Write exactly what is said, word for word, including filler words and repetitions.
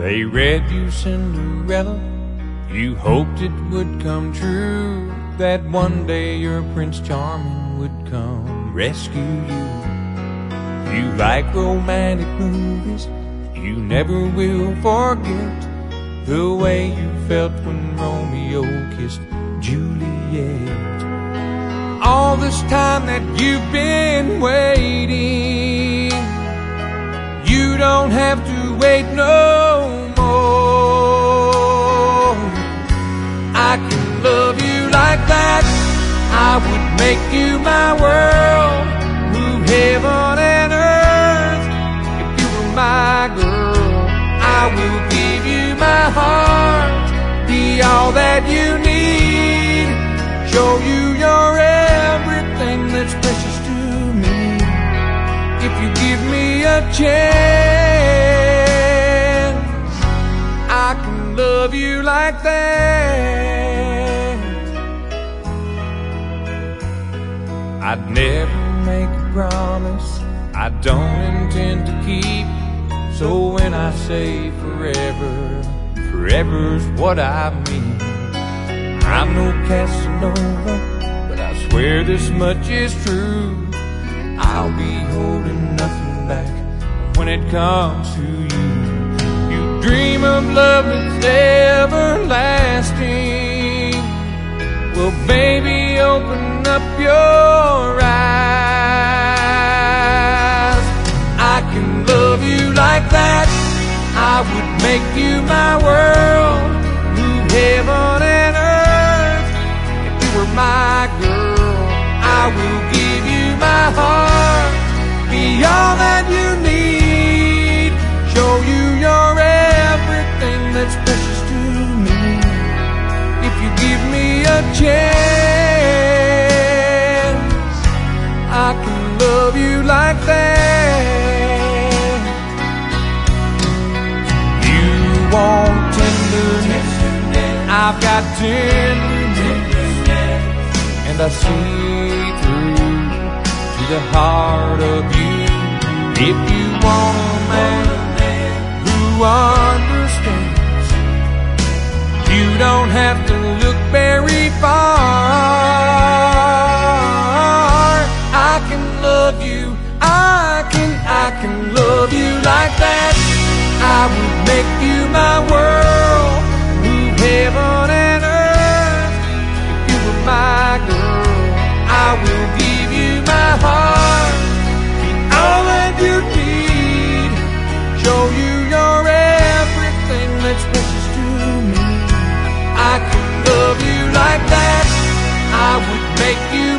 They read you Cinderella, you hoped it would come true, that one day your Prince Charming would come rescue you. You like romantic movies, you never will forget the way you felt when Romeo kissed Juliet. All this time that you've been waiting, you don't have to wait no more. I can love you like that, I would make you my world, move heaven and earth if you were my girl. I will give you my heart, be all that you need, show you you're everything that's precious to me. If you give me a chance, I can love you like that. I'd never make a promise I don't intend to keep, so when I say forever, forever's what I mean. I'm no Casanova, but I swear this much is true, I'll be holding nothing back when it comes to you. You dream of love that's everlasting, well baby open up your eyes. I can love you like that, I would make you my world, move heaven and earth if you were my girl. I will give you my heart, be all that you need, show you you're everything that's precious to me. If you give me a chance, I can love you like that. You want tenderness, I've got tenderness, and I see through to the heart of you. If you want a man who understands, you don't have to look very far. I can love you, I can, I can love you like that. I would make you my world, move heaven and earth if you were my girl. I will give you my heart, be all that you need, show you you're everything that's precious to me. I can love you like that, I would make you